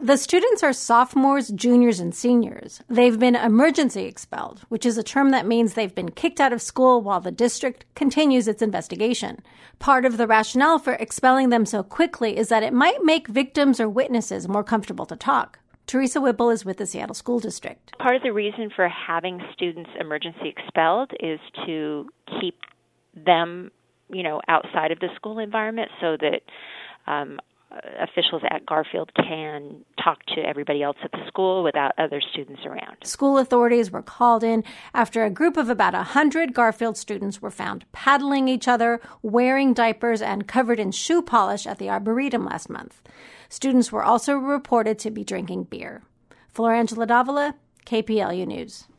The students are sophomores, juniors, and seniors. They've been emergency expelled, which is a term that means they've been kicked out of school while the district continues its investigation. Part of the rationale for expelling them so quickly is that it might make victims or witnesses more comfortable to talk. Teresa Whipple is with the Seattle School District. Part of the reason for having students emergency expelled is to keep them, outside of the school environment so that officials at Garfield can talk to everybody else at the school without other students around. School authorities were called in after a group of about 100 Garfield students were found paddling each other, wearing diapers, and covered in shoe polish at the Arboretum last month. Students were also reported to be drinking beer. Florangela Davila, KPLU News.